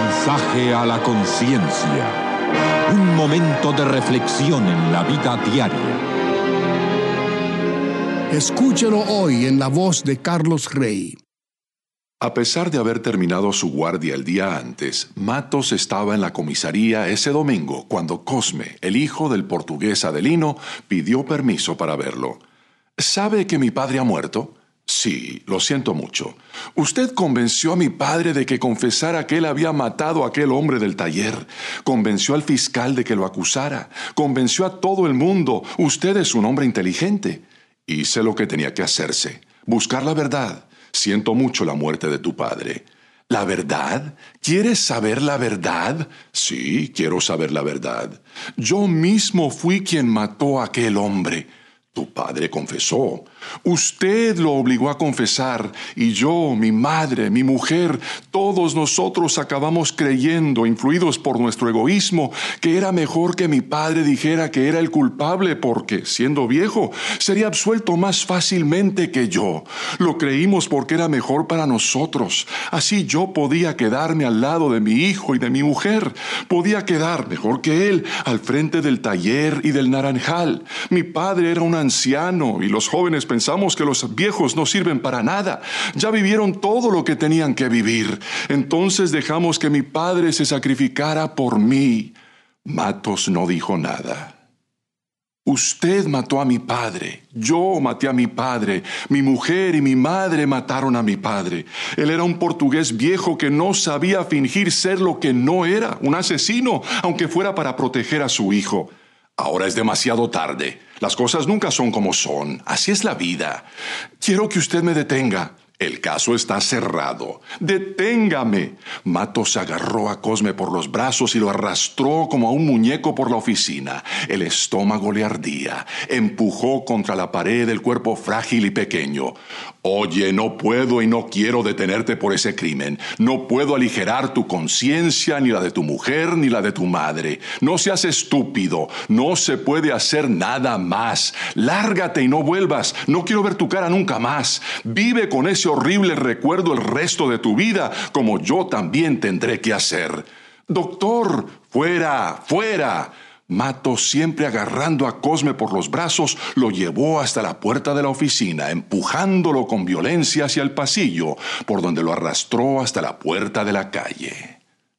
Mensaje a la conciencia. Un momento de reflexión en la vida diaria. Escúchelo hoy en la voz de Carlos Rey. A pesar de haber terminado su guardia el día antes, Matos estaba en la comisaría ese domingo cuando Cosme, el hijo del portugués Adelino, pidió permiso para verlo. ¿Sabe que mi padre ha muerto? Sí, lo siento mucho. Usted convenció a mi padre de que confesara que él había matado a aquel hombre del taller. Convenció al fiscal de que lo acusara. Convenció a todo el mundo. Usted es un hombre inteligente. Hice lo que tenía que hacerse. Buscar la verdad. Siento mucho la muerte de tu padre. ¿La verdad? ¿Quieres saber la verdad? Sí, quiero saber la verdad. Yo mismo fui quien mató a aquel hombre. Tu padre confesó. Usted lo obligó a confesar, y yo, mi madre, mi mujer, todos nosotros acabamos creyendo, influidos por nuestro egoísmo, que era mejor que mi padre dijera que era el culpable porque, siendo viejo, sería absuelto más fácilmente que yo. Lo creímos porque era mejor para nosotros. Así yo podía quedarme al lado de mi hijo y de mi mujer. Podía quedar, mejor que él, al frente del taller y del naranjal. Mi padre era un anciano y los jóvenes pensamos que los viejos no sirven para nada. Ya vivieron todo lo que tenían que vivir. Entonces dejamos que mi padre se sacrificara por mí. Matos no dijo nada. Usted mató a mi padre. Yo maté a mi padre. Mi mujer y mi madre mataron a mi padre. Él era un portugués viejo que no sabía fingir ser lo que no era, un asesino, aunque fuera para proteger a su hijo. Ahora es demasiado tarde. Las cosas nunca son como son. Así es la vida. Quiero que usted me detenga. El caso está cerrado. ¡Deténgame! Matos agarró a Cosme por los brazos y lo arrastró como a un muñeco por la oficina. El estómago le ardía. Empujó contra la pared el cuerpo frágil y pequeño. Oye, no puedo y no quiero detenerte por ese crimen. No puedo aligerar tu conciencia, ni la de tu mujer, ni la de tu madre. No seas estúpido. No se puede hacer nada más. Lárgate y no vuelvas. No quiero ver tu cara nunca más. Vive con ese horrible recuerdo el resto de tu vida, como yo también tendré que hacer. Doctor, fuera, fuera. Matos, siempre agarrando a Cosme por los brazos, lo llevó hasta la puerta de la oficina, empujándolo con violencia hacia el pasillo, por donde lo arrastró hasta la puerta de la calle.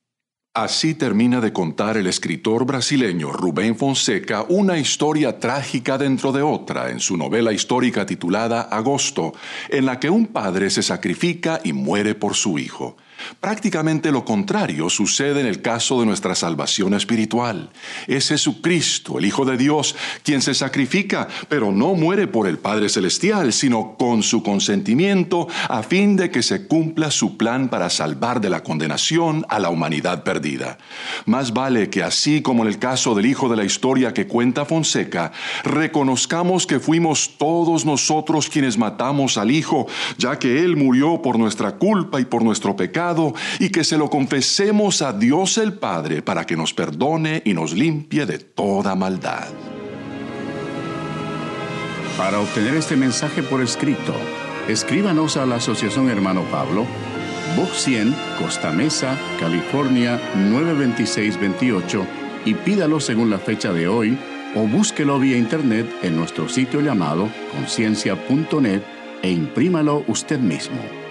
Así termina de contar el escritor brasileño Rubén Fonseca una historia trágica dentro de otra en su novela histórica titulada Agosto, en la que un padre se sacrifica y muere por su hijo. Prácticamente lo contrario sucede en el caso de nuestra salvación espiritual. Es Jesucristo, el Hijo de Dios, quien se sacrifica, pero no muere por el Padre Celestial, sino con su consentimiento, a fin de que se cumpla su plan para salvar de la condenación a la humanidad perdida. Más vale que así como en el caso del hijo de la historia que cuenta Fonseca, reconozcamos que fuimos todos nosotros quienes matamos al Hijo, ya que Él murió por nuestra culpa y por nuestro pecado, y que se lo confesemos a Dios el Padre para que nos perdone y nos limpie de toda maldad. Para obtener este mensaje por escrito, escríbanos a la Asociación Hermano Pablo, Box 100, Costa Mesa, California 92628, y pídalo según la fecha de hoy o búsquelo vía internet en nuestro sitio llamado conciencia.net e imprímalo usted mismo.